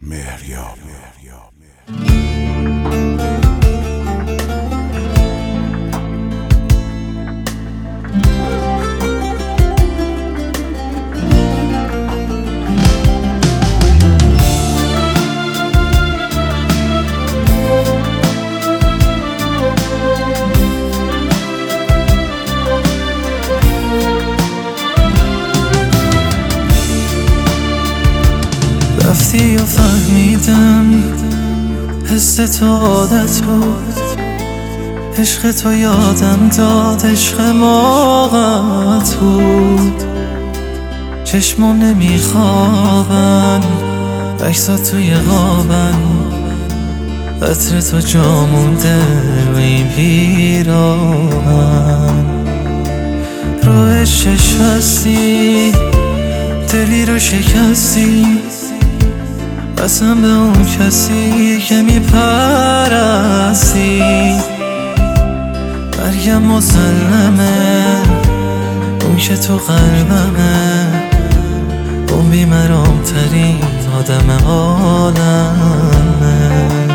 مهریاب. رفتی و فهمیدم حس تو عادت بود، عشق تو یادم داد عشق موقت بود. چشمم نمیخوابن، عکسات توی قابن، عطر تو جا مونده و این پیراهن. رو عشقش هستی، دلی رو شکستی، قسم به اون کسی که میپرستی. مرگم مسلمه، اون که تو قلبمه، اون بیمرام ترین آدم عالمه.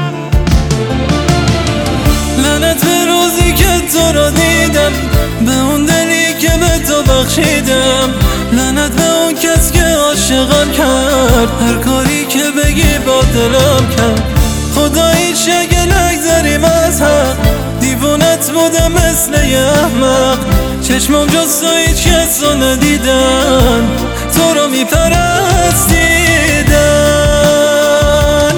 لعنت به روزی که تو رو دیدم، به اون دلی که به تو بخشیدم، لعنت به اون کس که عاشقم کرد، هر کاری که بگی با دلم کرد. خداییش اگه نگذریم از حق، دیوونت بودم مثل یه احمق. چشمم جز تو هیچ کس رو ندیدن، تو رو میپرستیدن.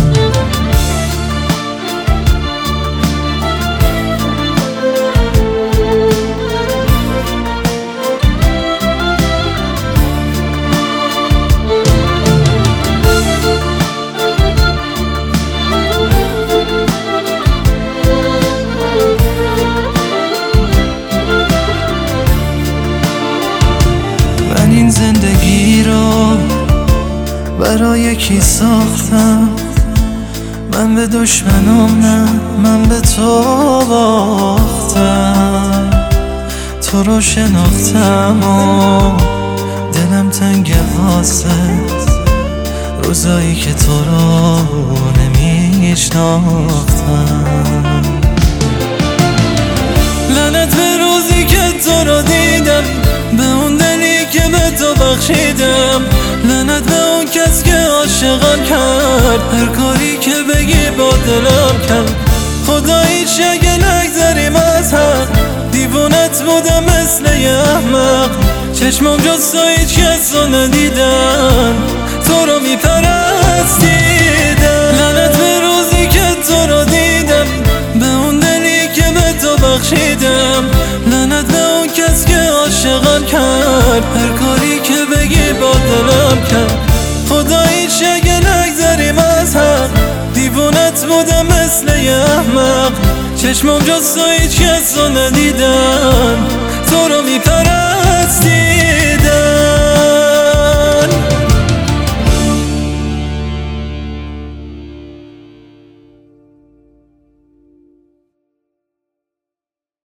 این زندگی رو برای کی ساختم؟ من به دشمنام نه، من به تو باختم. تو رو شناختم و دلم تنگ واسه روزایی که تو رو نمیشناختم. لعنت به روزی که تو رو دیدم، به اون دلی که به تو بخشیدم، لعنت به اون کس که عاشقم کرد، هر کاری که بگی با دلم کرد. خداییش اگه نگذریم از حق، دیوونت بودم مثل یه احمق. چشمم جز تو هیچ کس رو ندیدن، تو رو میپرستیدن. لعنت به روزی که تو رو دیدم، به اون دلی که به تو بخشیدم، لعنت به اون کس که عاشقم کرد، هر کاری که بگی با دلم کرد. خداییش اگه نگذریم از حق، دیوونت بودم مثل یه احمق. چشمم جز تو هیچ کس رو ندیدن، تو رو میپرستیدن.